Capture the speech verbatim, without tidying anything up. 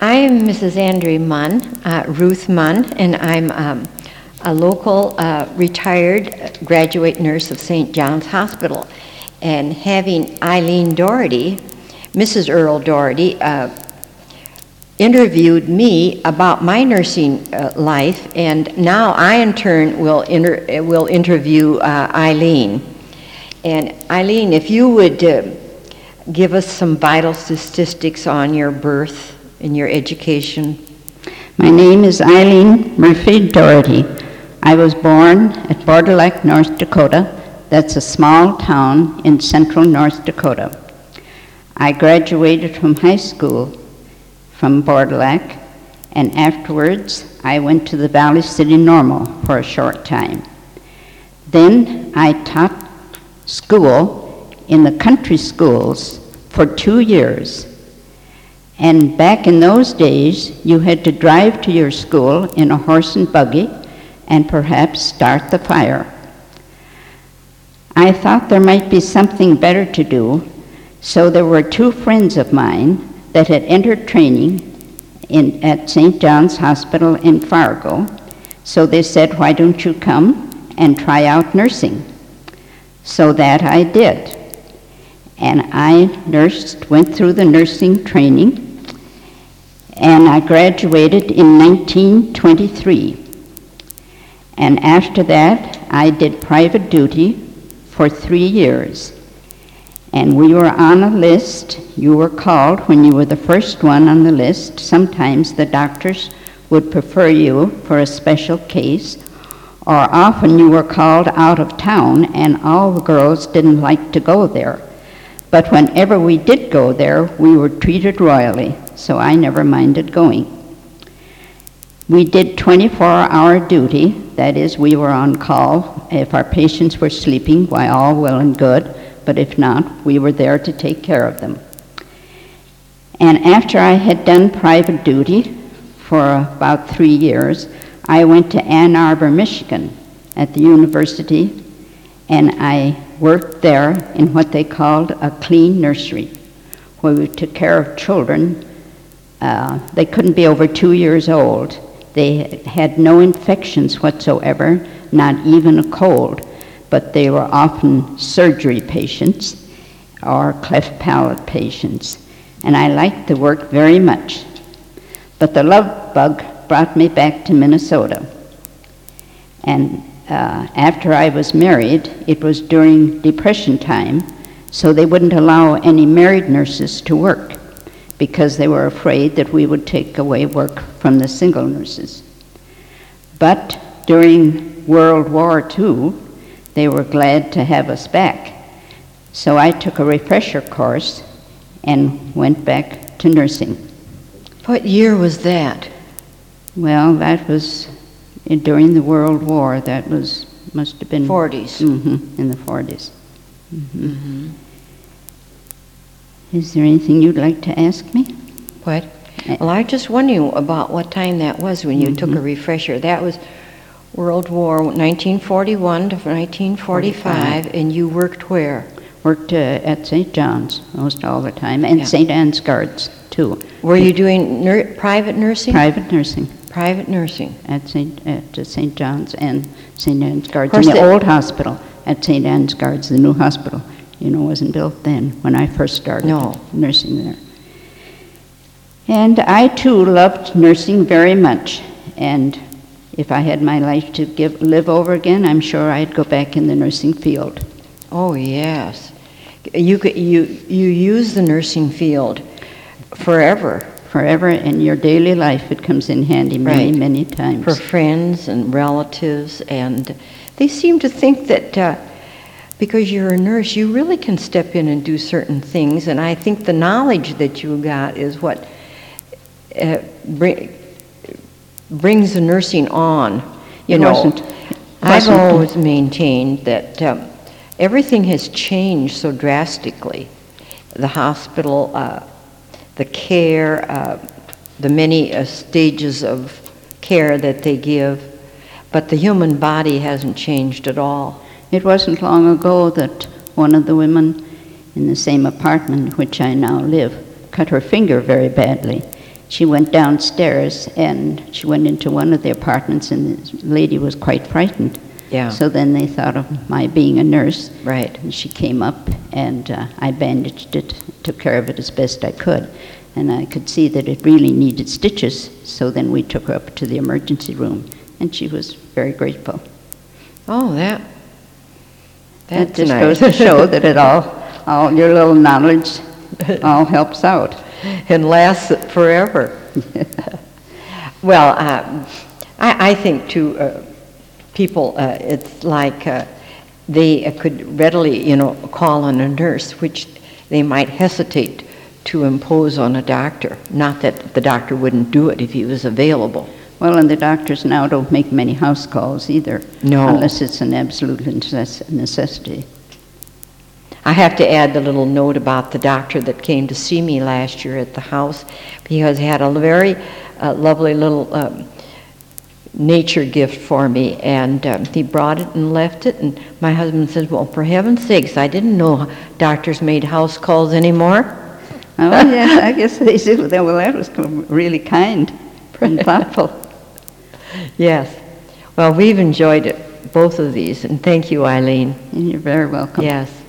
I am Missus Andrea Munn, uh, Ruth Munn, and I'm um, a local uh, retired graduate nurse of Saint John's Hospital. And having Eileen Doherty, Missus Earl Doherty, uh, interviewed me about my nursing uh, life, and now I in turn will, inter will interview uh, Eileen. And Eileen, if you would uh, give us some vital statistics on your birth and your education. My name is Eileen Murphy Doherty. I was born at Border Lake, North Dakota. That's a small town in central North Dakota. I graduated from high school from Border Lake, and afterwards I went to the Valley City Normal for a short time. Then I taught school in the country schools for two years. And back in those days, you had to drive to your school in a horse and buggy and perhaps start the fire. I thought there might be something better to do, so there were two friends of mine that had entered training in, at Saint John's Hospital in Fargo. So they said, why don't you come and try out nursing? So that I did. And I nursed, went through the nursing training, and I graduated in nineteen twenty-three. And after that, I did private duty for three years. And we were on a list. You were called when you were the first one on the list. Sometimes the doctors would prefer you for a special case, or often you were called out of town and all the girls didn't like to go there. But whenever we did go there, we were treated royally, so I never minded going. We did twenty-four hour duty. That is, we were on call if our patients were sleeping, why, all well and good, but if not, we were there to take care of them. And after I had done private duty for about three years, I went to Ann Arbor, Michigan at the university, and I worked there in what they called a clean nursery, where we took care of children. Uh, they couldn't be over two years old. They had no infections whatsoever, not even a cold, but they were often surgery patients or cleft palate patients. And I liked the work very much. But the love bug brought me back to Minnesota. And uh, after I was married, it was during Depression time, so they wouldn't allow any married nurses to work because they were afraid that we would take away work from the single nurses. But during World War Two, they were glad to have us back. So I took a refresher course and went back to nursing. What year was that? Well, that was during the World War. That was, must have been... forties. Mm-hmm, in the forties. Mm-hmm. Mm-hmm. Is there anything you'd like to ask me? What? Well, I just wondering about what time that was when you mm-hmm. took a refresher. That was World War nineteen forty-one to nineteen forty-five, forty-five. And you worked where? Worked uh, at Saint John's most all the time, and yeah. Saint Anne's Guards, too. Were you doing nur private nursing? Private nursing. Private nursing. At Saint at uh, Saint John's and Saint Anne's Guards. In the old hospital at Saint Anne's Guards, the new hospital, you know, wasn't built then when I first started no. nursing there. And I, too, loved nursing very much. And if I had my life to give, live over again, I'm sure I'd go back in the nursing field. Oh, yes. You, could, you, you use the nursing field forever. Forever, in your daily life, it comes in handy many, right. many times. For friends and relatives, and they seem to think that uh, because you're a nurse, you really can step in and do certain things, and I think the knowledge that you got is what uh, bring, brings the nursing on. You it know, wasn't, it I've wasn't. always maintained that um, everything has changed so drastically. The hospital, uh, the care, uh, the many uh, stages of care that they give, but the human body hasn't changed at all. It wasn't long ago that one of the women in the same apartment in which I now live cut her finger very badly, she went downstairs and she went into one of the apartments, and the lady was quite frightened. Yeah. So then they thought of my being a nurse. Right. And she came up, and uh, I bandaged it, took care of it as best I could. And I could see that it really needed stitches, so then we took her up to the emergency room, and she was very grateful. Oh, that, That that's just nice. goes to show that it all, all your little knowledge all helps out. And lasts forever. Well, um, I, I think too, uh, people, uh, it's like uh, they uh, could readily, you know, call on a nurse, which they might hesitate to impose on a doctor. Not that the doctor wouldn't do it if he was available. Well, and the doctors now don't make many house calls either. No. Unless it's an absolute necess- necessity. I have to add the little note about the doctor that came to see me last year at the house, because he had a very uh, lovely little um, nature gift for me, and um, he brought it and left it, and my husband said, well, for heaven's sakes, I didn't know doctors made house calls anymore. Oh, yes, I guess they do. Well, that was really kind and thoughtful. Yes. Well, we've enjoyed it, both of these, and thank you, Eileen. And you're very welcome. Yes.